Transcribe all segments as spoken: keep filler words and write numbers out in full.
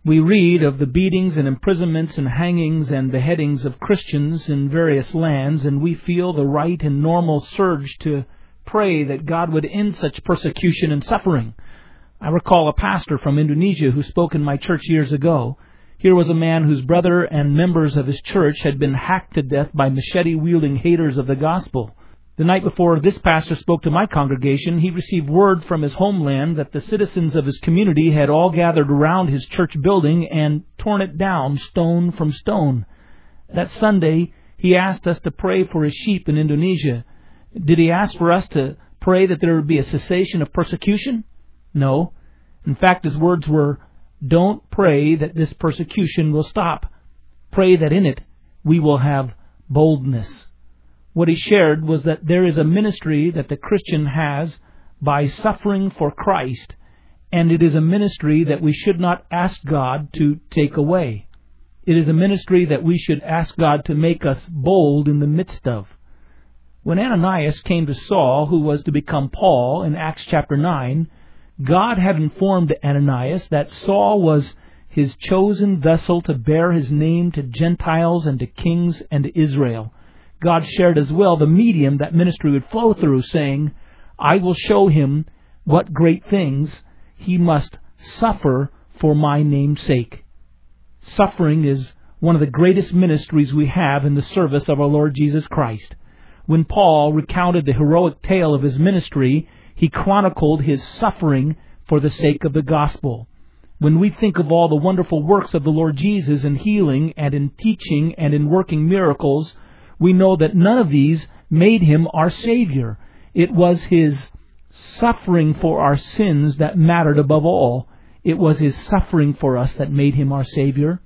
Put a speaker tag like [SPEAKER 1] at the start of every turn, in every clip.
[SPEAKER 1] We read of the beatings and imprisonments and hangings and beheadings of Christians in various lands, and we feel the right and normal surge to pray that God would end such persecution and suffering. I recall a pastor from Indonesia who spoke in my church years ago. Here was a man whose brother and members of his church had been hacked to death by machete-wielding haters of the gospel. The night before this pastor spoke to my congregation, he received word from his homeland that the citizens of his community had all gathered around his church building and torn it down stone from stone. That Sunday, he asked us to pray for his sheep in Indonesia. Did he ask for us to pray that there would be a cessation of persecution? No. In fact, his words were, "Don't pray that this persecution will stop. Pray that in it we will have boldness." What he shared was that there is a ministry that the Christian has by suffering for Christ, and it is a ministry that we should not ask God to take away. It is a ministry that we should ask God to make us bold in the midst of. When Ananias came to Saul, who was to become Paul, in Acts chapter nine, God had informed Ananias that Saul was his chosen vessel to bear his name to Gentiles and to kings and to Israel. God shared as well the medium that ministry would flow through, saying, "I will show him what great things he must suffer for my name's sake." Suffering is one of the greatest ministries we have in the service of our Lord Jesus Christ. When Paul recounted the heroic tale of his ministry, he chronicled his suffering for the sake of the gospel. When we think of all the wonderful works of the Lord Jesus in healing and in teaching and in working miracles, we know that none of these made him our Savior. It was his suffering for our sins that mattered above all. It was his suffering for us that made him our Savior.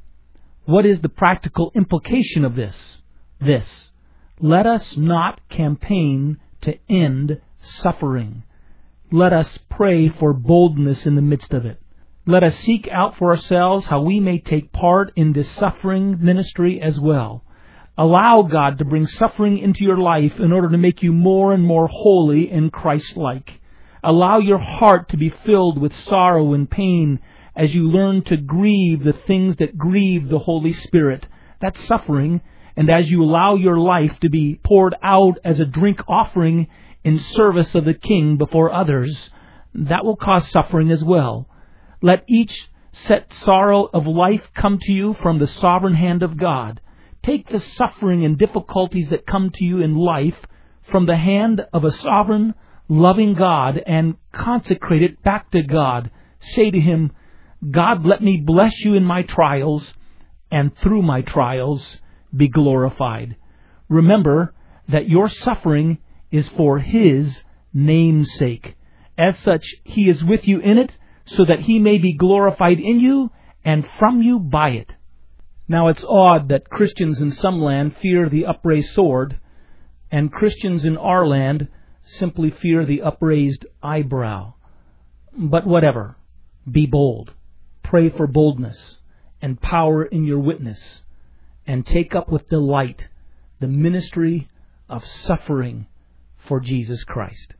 [SPEAKER 1] What is the practical implication of this? This: let us not campaign to end suffering. Let us pray for boldness in the midst of it. Let us seek out for ourselves how we may take part in this suffering ministry as well. Allow God to bring suffering into your life in order to make you more and more holy and Christ-like. Allow your heart to be filled with sorrow and pain as you learn to grieve the things that grieve the Holy Spirit. That's suffering. And as you allow your life to be poured out as a drink offering in service of the King before others, that will cause suffering as well. Let each set sorrow of life come to you from the sovereign hand of God. Take the suffering and difficulties that come to you in life from the hand of a sovereign, loving God and consecrate it back to God. Say to Him, "God, let me bless you in my trials, and through my trials be glorified." Remember that your suffering is for His name's sake. As such, He is with you in it, so that He may be glorified in you and from you by it. Now, it's odd that Christians in some land fear the upraised sword, and Christians in our land simply fear the upraised eyebrow. But whatever, be bold. Pray for boldness and power in your witness, and take up with delight the ministry of suffering for Jesus Christ.